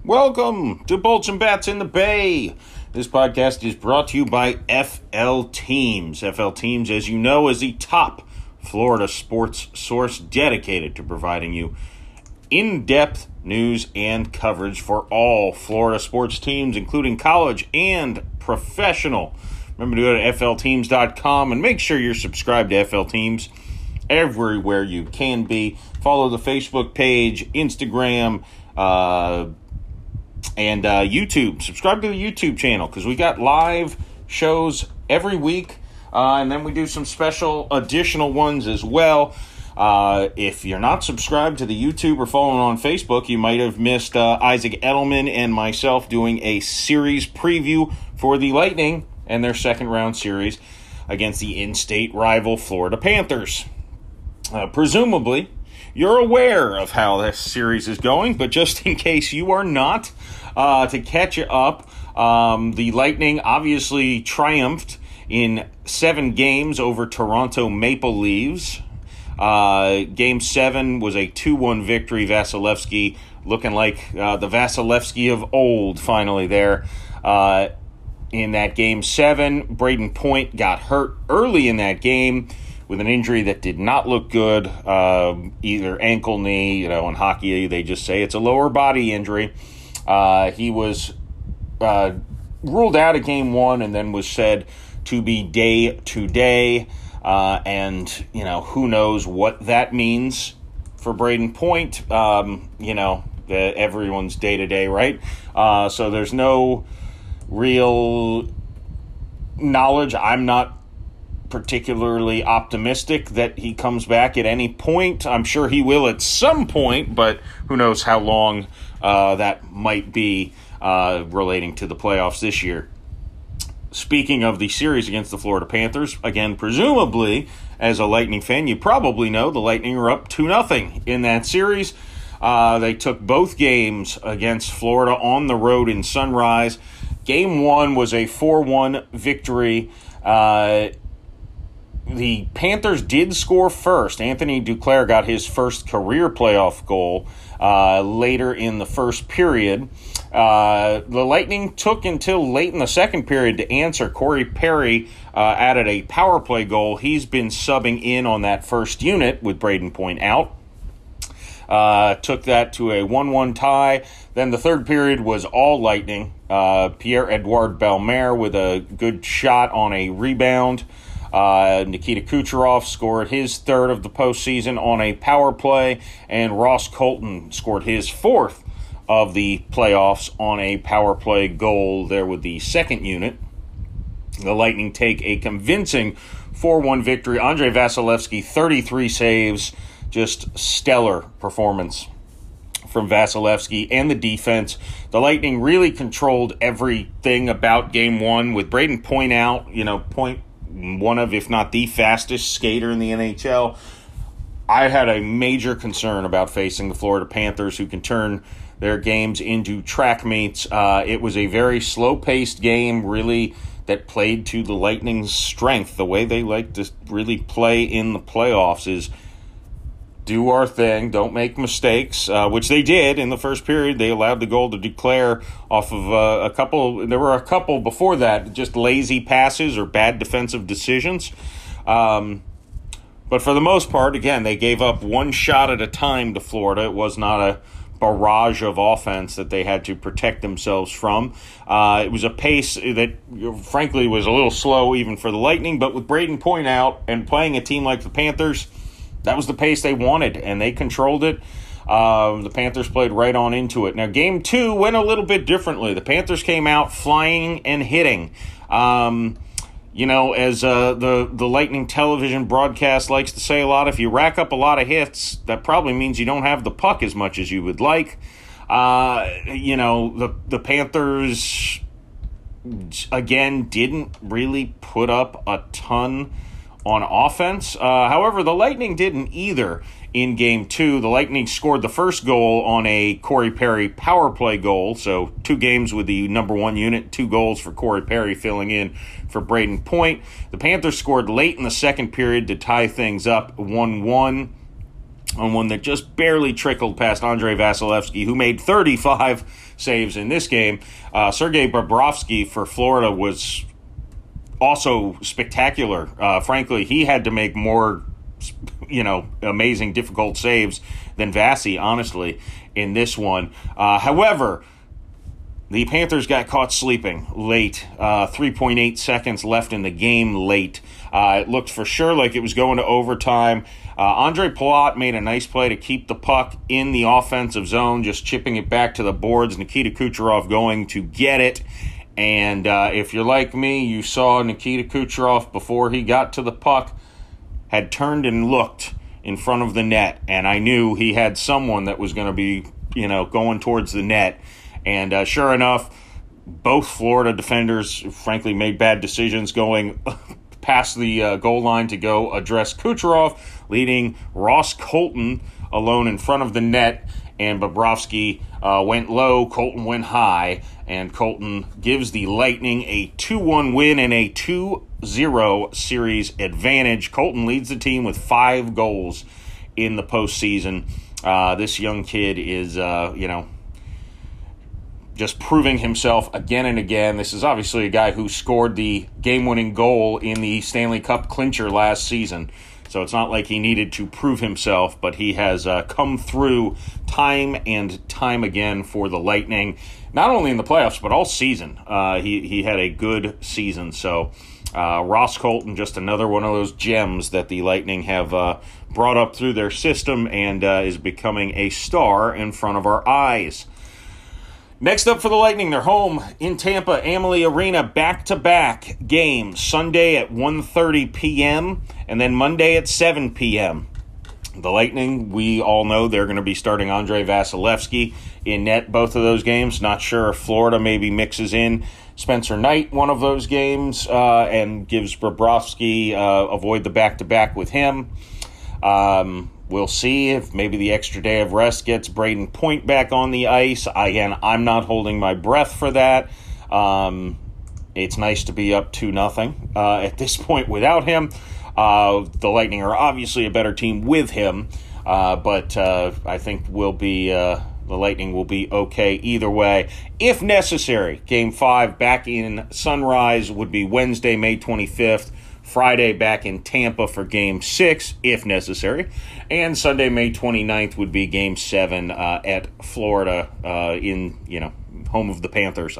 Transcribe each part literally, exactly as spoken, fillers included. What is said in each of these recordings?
Welcome to Bolts and Bats in the Bay. This podcast is brought to you by F L Teams. F L Teams, as you know, is the top Florida sports source dedicated to providing you in-depth news and coverage for all Florida sports teams, including college and professional. Remember to go to F L teams dot com and make sure you're subscribed to F L Teams everywhere you can be. Follow the Facebook page, Instagram, uh, and uh, YouTube. Subscribe to the YouTube channel because we got live shows every week, uh, and then we do some special additional ones as well. Uh, if you're not subscribed to the YouTube or following on Facebook, you might have missed uh, Isaac Edelman and myself doing a series preview for the Lightning and their second round series against the in-state rival Florida Panthers. Uh, presumably, you're aware of how this series is going, but just in case you are not, uh, to catch you up, um, the Lightning obviously triumphed in seven games over Toronto Maple Leafs. Uh, game seven was a two one victory. Vasilevsky looking like uh, the Vasilevsky of old finally there. Uh, in that game seven, Brayden Point got hurt early in that game with an injury that did not look good, uh, either ankle, knee. You know, in hockey they just say it's a lower body injury. Uh, he was uh, ruled out of game one and then was said to be day to day. Uh, and, you know, who knows what that means for Brayden Point. Um, you know, uh, everyone's day-to-day, right? Uh, so there's no real knowledge. I'm not particularly optimistic that he comes back at any point. I'm sure he will at some point, but who knows how long uh, that might be uh, relating to the playoffs this year. Speaking of the series against the Florida Panthers, again, presumably, as a Lightning fan, you probably know the Lightning are up two nothing in that series. Uh, they took both games against Florida on the road in Sunrise. Game one was a four one victory. Uh, the Panthers did score first. Anthony Duclair got his first career playoff goal uh, later in the first period. Uh, the Lightning took until late in the second period to answer. Corey Perry uh, added a power play goal. He's been subbing in on that first unit with Brayden Point out. Uh, took that to a one one tie. Then the third period was all Lightning. Uh, Pierre-Edouard Bellemare with a good shot on a rebound. Uh, Nikita Kucherov scored his third of the postseason on a power play, and Ross Colton scored his fourth of the playoffs on a power play goal there with the second unit. The Lightning take a convincing four one victory. Andrei Vasilevsky, thirty-three saves, just stellar performance from Vasilevsky and the defense. The Lightning really controlled everything about game one with Brayden Point out, you know, Point one of, if not the fastest skater in the N H L. I had a major concern about facing the Florida Panthers, who can turn their games into track meets. Uh, it was a very slow-paced game, really, that played to the Lightning's strength. The way they like to really play in the playoffs is do our thing, don't make mistakes, uh, which they did in the first period. They allowed the goal to Duclair off of uh, a couple. There were a couple before that, just lazy passes or bad defensive decisions. Um, but for the most part, again, they gave up one shot at a time to Florida. It was not a barrage of offense that they had to protect themselves from. Uh, it was a pace that, frankly, was a little slow even for the Lightning, but with Brayden Point out and playing a team like the Panthers, that was the pace they wanted, and they controlled it. Uh, the Panthers played right on into it. Now, game two went a little bit differently. The Panthers came out flying and hitting. Um, you know, as uh, the, the Lightning television broadcast likes to say a lot, if you rack up a lot of hits, that probably means you don't have the puck as much as you would like. Uh, you know, the, the Panthers, again, didn't really put up a ton on offense. Uh, however, the Lightning didn't either in game two. The Lightning scored the first goal on a Corey Perry power play goal, so two games with the number one unit, two goals for Corey Perry filling in for Brayden Point. The Panthers scored late in the second period to tie things up one one. on one that just barely trickled past Andrei Vasilevsky, who made thirty-five saves in this game. Uh, Sergei Bobrovsky for Florida was also spectacular. Uh, frankly, he had to make more, you know, amazing, difficult saves than Vasi, honestly, in this one. Uh, however, the Panthers got caught sleeping late. Uh, three point eight seconds left in the game late. Uh, it looked for sure like it was going to overtime. Uh, Andre Palat made a nice play to keep the puck in the offensive zone, just chipping it back to the boards. Nikita Kucherov going to get it. And uh, if you're like me, you saw Nikita Kucherov before he got to the puck, had turned and looked in front of the net. And I knew he had someone that was going to be, you know, going towards the net. And uh, sure enough, both Florida defenders, frankly, made bad decisions going past the uh, goal line to go address Kucherov, leading Ross Colton alone in front of the net. And Bobrovsky uh, went low, Colton went high, and Colton gives the Lightning a two one win and a two zero series advantage. Colton leads the team with five goals in the postseason. Uh, this young kid is, uh, you know, just proving himself again and again. This is obviously a guy who scored the game-winning goal in the Stanley Cup clincher last season. So it's not like he needed to prove himself, but he has uh, come through time and time again for the Lightning, not only in the playoffs, but all season. Uh, he, he had a good season. So uh, Ross Colton, just another one of those gems that the Lightning have uh, brought up through their system and uh, is becoming a star in front of our eyes. Next up for the Lightning, they're home in Tampa, Amalie Arena, back-to-back games, Sunday at one thirty p.m. and then Monday at seven p.m. The Lightning, we all know they're going to be starting Andrei Vasilevsky in net both of those games. Not sure if Florida maybe mixes in Spencer Knight one of those games uh, and gives Bobrovsky, uh, avoid the back-to-back with him. Um... We'll see if maybe the extra day of rest gets Braden Point back on the ice. Again, I'm not holding my breath for that. Um, it's nice to be up two nothing uh, at this point without him. Uh, the Lightning are obviously a better team with him, uh, but uh, I think we'll be uh, the Lightning will be okay either way. If necessary, Game five back in Sunrise would be Wednesday, May twenty-fifth. Friday back in Tampa for Game six, if necessary. And Sunday, May twenty-ninth would be Game seven uh, at Florida uh, in, you know, home of the Panthers.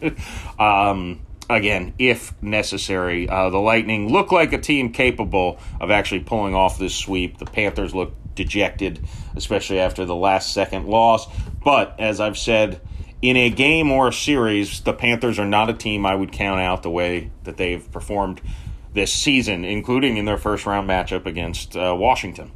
um, again, if necessary. Uh, the Lightning look like a team capable of actually pulling off this sweep. The Panthers look dejected, especially after the last-second loss. But, as I've said, in a game or a series, the Panthers are not a team I would count out the way that they've performed this season, including in their first-round matchup against uh, Washington.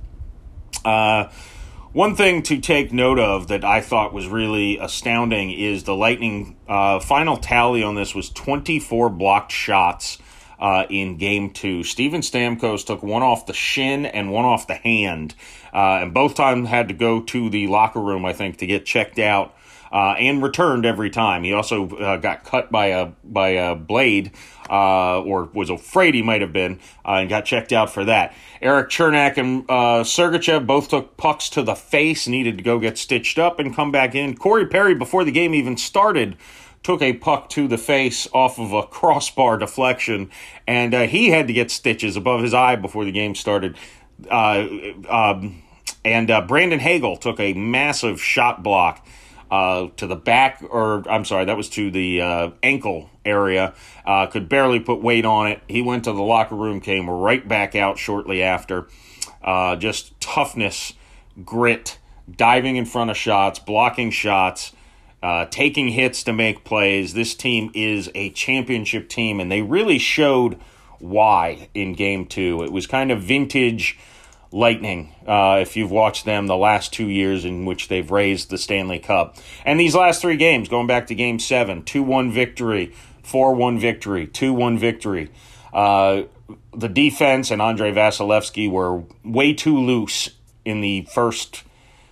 Uh, one thing to take note of that I thought was really astounding is the Lightning uh, final tally on this was twenty-four blocked shots uh, in Game two. Steven Stamkos took one off the shin and one off the hand, uh, and both times had to go to the locker room, I think, to get checked out. Uh, and returned every time. He also uh, got cut by a by a blade, uh, or was afraid he might have been, uh, and got checked out for that. Eric Chernak and uh, Sergachev both took pucks to the face, needed to go get stitched up and come back in. Corey Perry, before the game even started, took a puck to the face off of a crossbar deflection, and uh, he had to get stitches above his eye before the game started. Uh, um, and uh, Brandon Hagel took a massive shot block Uh, to the back, or I'm sorry, that was to the uh, ankle area. Uh, could barely put weight on it. He went to the locker room, came right back out shortly after. Uh, just toughness, grit, diving in front of shots, blocking shots, uh, taking hits to make plays. This team is a championship team, and they really showed why in Game two. It was kind of vintage Lightning, uh, if you've watched them the last two years in which they've raised the Stanley Cup. And these last three games, going back to Game seven, two one victory, four one victory, two one victory. Uh, the defense and Andrei Vasilevsky were way too loose in the first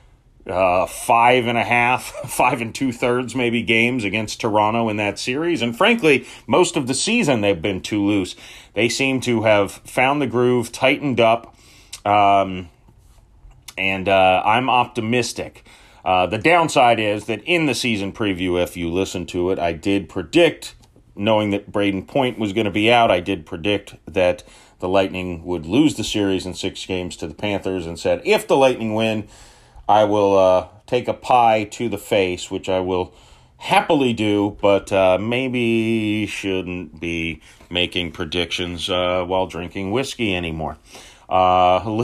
uh, five and a half, five and two-thirds maybe games against Toronto in that series. And frankly, most of the season they've been too loose. They seem to have found the groove, tightened up, Um, and uh, I'm optimistic. Uh, the downside is that in the season preview, if you listen to it, I did predict, knowing that Braden Point was going to be out, I did predict that the Lightning would lose the series in six games to the Panthers, and said, if the Lightning win, I will uh, take a pie to the face, which I will happily do, but uh, maybe shouldn't be making predictions uh, while drinking whiskey anymore. Uh,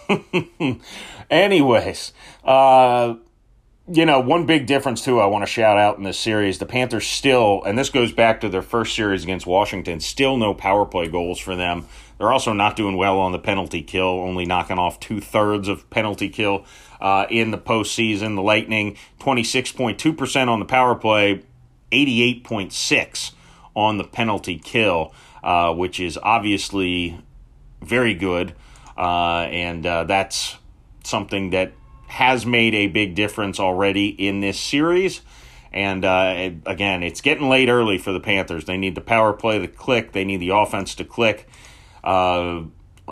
anyways, uh, you know, one big difference, too, I want to shout out in this series. The Panthers still, and this goes back to their first series against Washington, still no power play goals for them. They're also not doing well on the penalty kill, only knocking off two-thirds of penalty kill uh, in the postseason. The Lightning, twenty-six point two percent on the power play, eighty-eight point six on the penalty kill, uh, which is obviously very good. Uh, and uh, that's something that has made a big difference already in this series. And, uh, again, it's getting late early for the Panthers. They need the power play to click. They need the offense to click. Uh,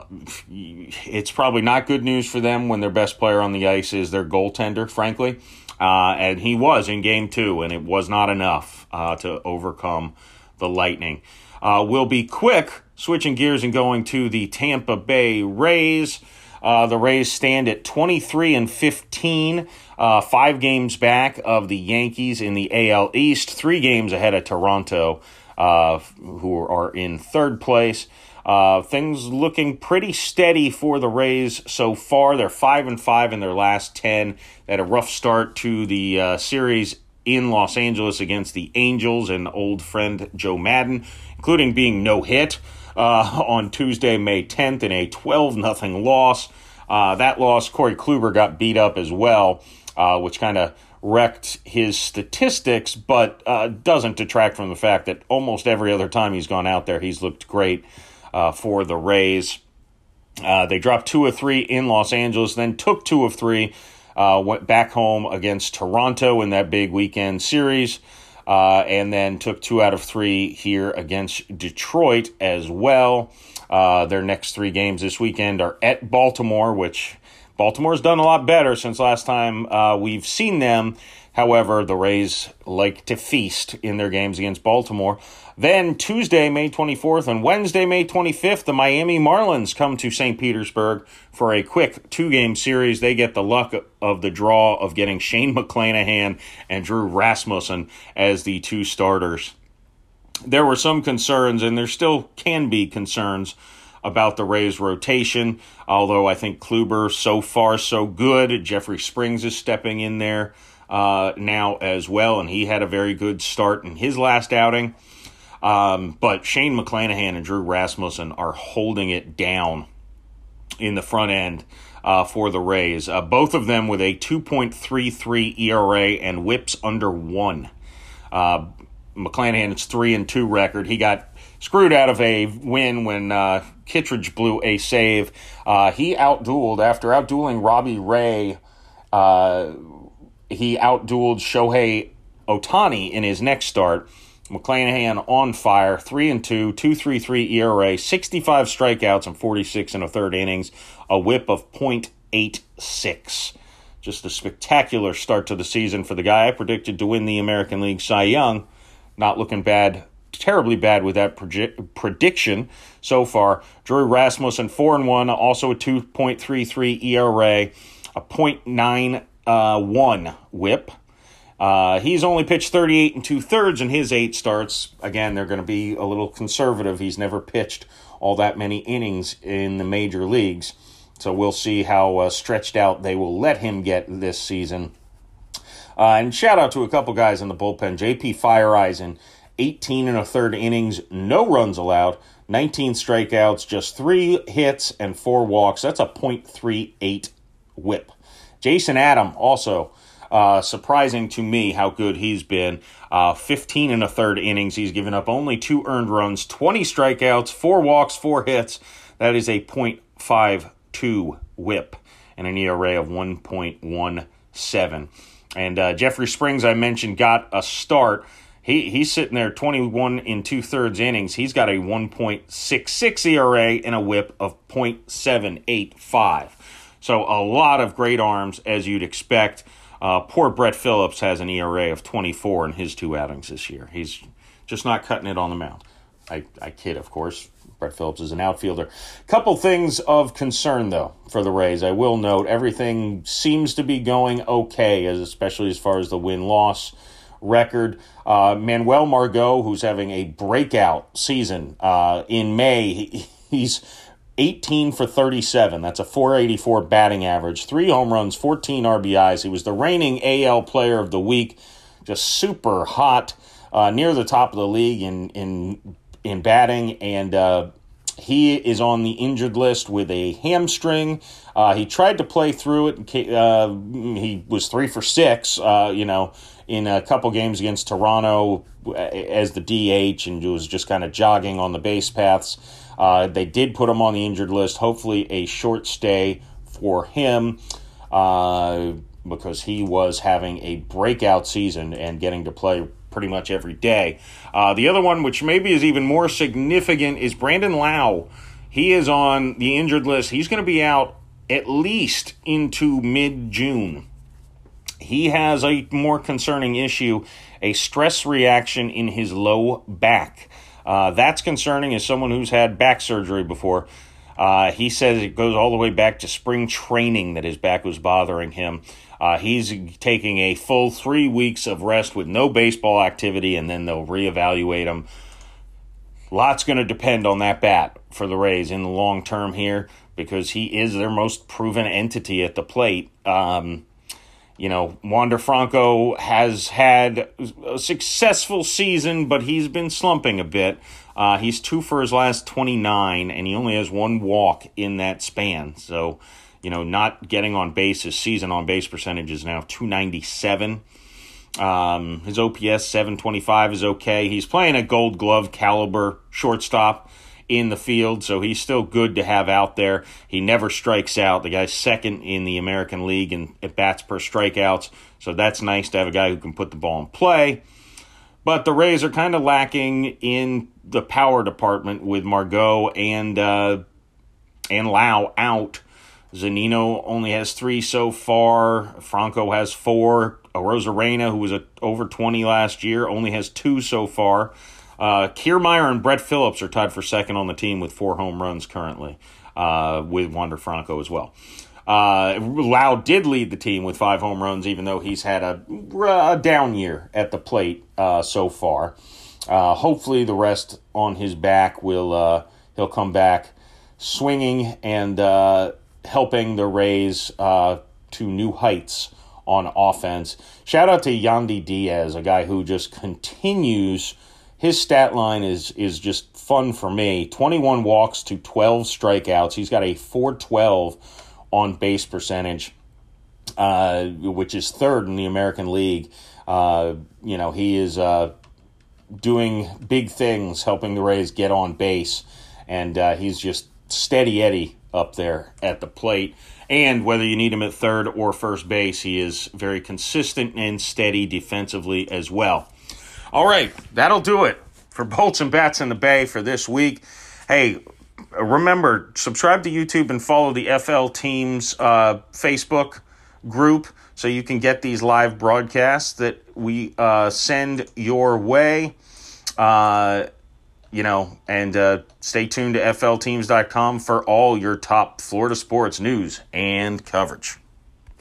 it's probably not good news for them when their best player on the ice is their goaltender, frankly. Uh, and he was in game two, and it was not enough uh, to overcome the Lightning. Uh, we'll be quick, switching gears and going to the Tampa Bay Rays. Uh, the Rays stand at twenty-three and fifteen, uh, five games back of the Yankees in the A L East, three games ahead of Toronto, uh, who are in third place. Uh, things looking pretty steady for the Rays so far. They're five and five in their last ten. They had a rough start to the uh, series in Los Angeles against the Angels and old friend Joe Madden, including being no-hit uh, on Tuesday, May tenth, in a twelve nothing loss. Uh, that loss, Corey Kluber got beat up as well, uh, which kind of wrecked his statistics, but uh, doesn't detract from the fact that almost every other time he's gone out there, he's looked great uh, for the Rays. Uh, they dropped two of three in Los Angeles, then took two of three, uh, went back home against Toronto in that big weekend series, uh, and then took two out of three here against Detroit as well. Uh, their next three games this weekend are at Baltimore, which Baltimore's done a lot better since last time uh, we've seen them. However, the Rays like to feast in their games against Baltimore. Then Tuesday, May twenty-fourth, and Wednesday, May twenty-fifth, the Miami Marlins come to Saint Petersburg for a quick two-game series. They get the luck of the draw of getting Shane McClanahan and Drew Rasmussen as the two starters. There were some concerns, and there still can be concerns about the Rays' rotation, although I think Kluber, so far, so good. Jeffrey Springs is stepping in there uh, now as well, and he had a very good start in his last outing. Um, but Shane McClanahan and Drew Rasmussen are holding it down in the front end uh, for the Rays. Uh, both of them with a two point three three E R A and whips under one. Uh, McClanahan's three and two record. He got screwed out of a win when uh, Kittredge blew a save. Uh, he outdueled, after outdueling Robbie Ray, uh, he outdueled Shohei Ohtani in his next start. McClanahan on fire, three and two, two point three three E R A, sixty-five strikeouts and forty-six and a third innings, a whip of point eight six. Just a spectacular start to the season for the guy I predicted to win the American League Cy Young. Not looking bad, terribly bad with that proje- prediction so far. Drew Rasmussen, four and one, also a two point three three E R A, a point nine one whip. Uh, he's only pitched thirty-eight and two-thirds in his eight starts. Again, they're going to be a little conservative. He's never pitched all that many innings in the major leagues. So we'll see how uh, stretched out they will let him get this season. Uh, and shout out to a couple guys in the bullpen. J P Fireeisen, eighteen and a third innings, no runs allowed, nineteen strikeouts, just three hits and four walks. That's a point three eight whip. Jason Adam, also uh, surprising to me how good he's been. Uh, fifteen and a third innings. He's given up only two earned runs, twenty strikeouts, four walks, four hits. That is a point five two whip and an E R A of one point one seven. And uh, Jeffrey Springs, I mentioned, got a start. He He's sitting there twenty-one and two-thirds innings. He's got a one point six six E R A and a whip of point seven eight five. So a lot of great arms, as you'd expect. Uh, poor Brett Phillips has an E R A of twenty-four in his two outings this year. He's just not cutting it on the mound. I, I kid, of course. Brett Phillips is an outfielder. Couple things of concern, though, for the Rays. I will note everything seems to be going okay, as especially as far as the win-loss record. Uh, Manuel Margot, who's having a breakout season uh, in May, he, he's eighteen for thirty-seven. That's a four eighty-four batting average. Three home runs, fourteen R B Is. He was the reigning A L Player of the Week. Just super hot, uh, near the top of the league in in in batting, and uh, he is on the injured list with a hamstring. Uh, he tried to play through it. Uh, he was three for six, uh, you know, in a couple games against Toronto as the D H, and was just kind of jogging on the base paths. Uh, they did put him on the injured list. Hopefully a short stay for him uh, because he was having a breakout season and getting to play pretty much every day. Uh, the other one, which maybe is even more significant, is Brandon Lau. He is on the injured list. He's going to be out at least into mid-June. He has a more concerning issue, a stress reaction in his low back. Uh, that's concerning as someone who's had back surgery before. Uh, he says it goes all the way back to spring training that his back was bothering him. Uh, he's taking a full three weeks of rest with no baseball activity, and then they'll reevaluate him. Lots going to depend on that bat for the Rays in the long term here because he is their most proven entity at the plate. Um, you know, Wander Franco has had a successful season, but he's been slumping a bit. Uh, he's two for his last twenty-nine, and he only has one walk in that span. So, you know, not getting on base, his season on base percentage is now two ninety-seven. Um, his O P S seven twenty-five is okay. He's playing a Gold Glove caliber shortstop in the field, so he's still good to have out there. He never strikes out. The guy's second in the American League in at bats per strikeouts, so that's nice to have a guy who can put the ball in play. But the Rays are kind of lacking in the power department with Margot and uh, and Lau out. Zunino only has three so far. Franco has four. Arozarena, who was a, over twenty last year, only has two so far. Uh, Kiermaier and Brett Phillips are tied for second on the team with four home runs currently, uh, with Wander Franco as well. Uh, Lau did lead the team with five home runs, even though he's had a, a down year at the plate uh, so far. Uh, hopefully the rest on his back will uh, he'll come back swinging and uh, helping the Rays uh, to new heights on offense. Shout out to Yandy Diaz, a guy who just continues. His stat line is is just fun for me. twenty-one walks to twelve strikeouts. He's got a four twelve on base percentage, uh, which is third in the American League. Uh, you know, he is uh, doing big things, helping the Rays get on base, and uh, he's just steady Eddie up there at the plate. And whether you need him at third or first base, he is very consistent and steady defensively as well. All right, that'll do it for Bolts and Bats in the Bay for this week. Hey, remember, subscribe to YouTube and follow the F L Teams uh, Facebook group so you can get these live broadcasts that we uh, send your way. Uh, you know, and uh, stay tuned to F L teams dot com for all your top Florida sports news and coverage.